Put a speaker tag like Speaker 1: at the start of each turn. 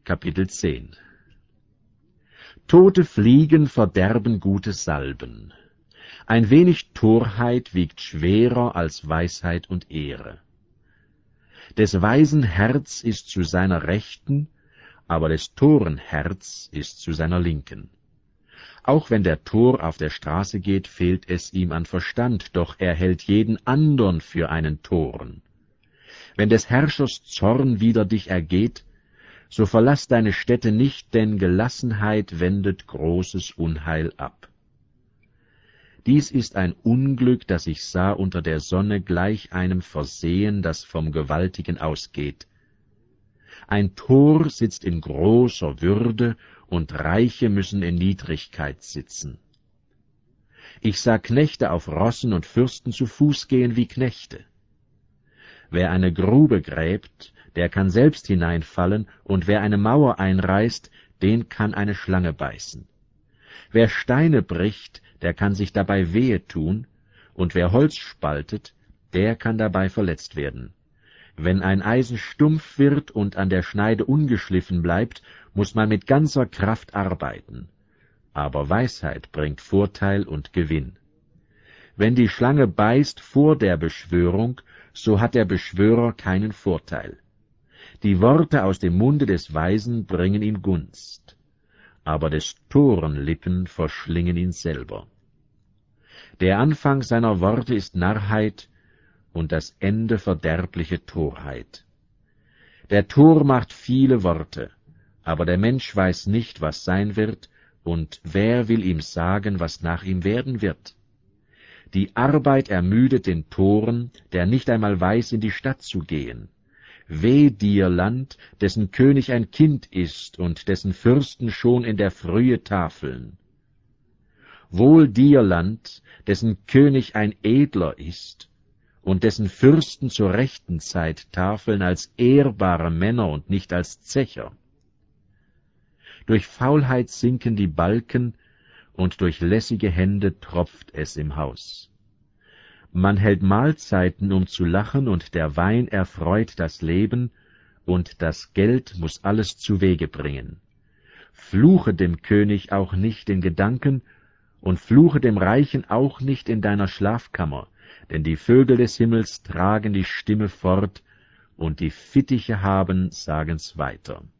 Speaker 1: Kapitel 10. Tote Fliegen verderben gute Salben. Ein wenig Torheit wiegt schwerer als Weisheit und Ehre. Des Weisen Herz ist zu seiner Rechten, aber des Toren Herz ist zu seiner Linken. Auch wenn der Tor auf der Straße geht, fehlt es ihm an Verstand, doch er hält jeden andern für einen Toren. Wenn des Herrschers Zorn wider dich ergeht, so verlass deine Stätte nicht, denn Gelassenheit wendet großes Unheil ab. Dies ist ein Unglück, das ich sah unter der Sonne, gleich einem Versehen, das vom Gewaltigen ausgeht. Ein Tor sitzt in großer Würde, und Reiche müssen in Niedrigkeit sitzen. Ich sah Knechte auf Rossen und Fürsten zu Fuß gehen wie Knechte. Wer eine Grube gräbt, der kann selbst hineinfallen, und wer eine Mauer einreißt, den kann eine Schlange beißen. Wer Steine bricht, der kann sich dabei wehe tun, und wer Holz spaltet, der kann dabei verletzt werden. Wenn ein Eisen stumpf wird und an der Schneide ungeschliffen bleibt, muß man mit ganzer Kraft arbeiten. Aber Weisheit bringt Vorteil und Gewinn. Wenn die Schlange beißt vor der Beschwörung, so hat der Beschwörer keinen Vorteil. Die Worte aus dem Munde des Weisen bringen ihm Gunst, aber des Toren Lippen verschlingen ihn selber. Der Anfang seiner Worte ist Narrheit und das Ende verderbliche Torheit. Der Tor macht viele Worte, aber der Mensch weiß nicht, was sein wird, und wer will ihm sagen, was nach ihm werden wird? Die Arbeit ermüdet den Toren, der nicht einmal weiß, in die Stadt zu gehen. Weh dir, Land, dessen König ein Kind ist und dessen Fürsten schon in der Frühe tafeln. Wohl dir, Land, dessen König ein Edler ist und dessen Fürsten zur rechten Zeit tafeln als ehrbare Männer und nicht als Zecher. Durch Faulheit sinken die Balken, und durch lässige Hände tropft es im Haus. Man hält Mahlzeiten, um zu lachen, und der Wein erfreut das Leben, und das Geld muß alles zuwege bringen. Fluche dem König auch nicht in Gedanken, und fluche dem Reichen auch nicht in deiner Schlafkammer, denn die Vögel des Himmels tragen die Stimme fort, und die Fittiche haben sagen's weiter.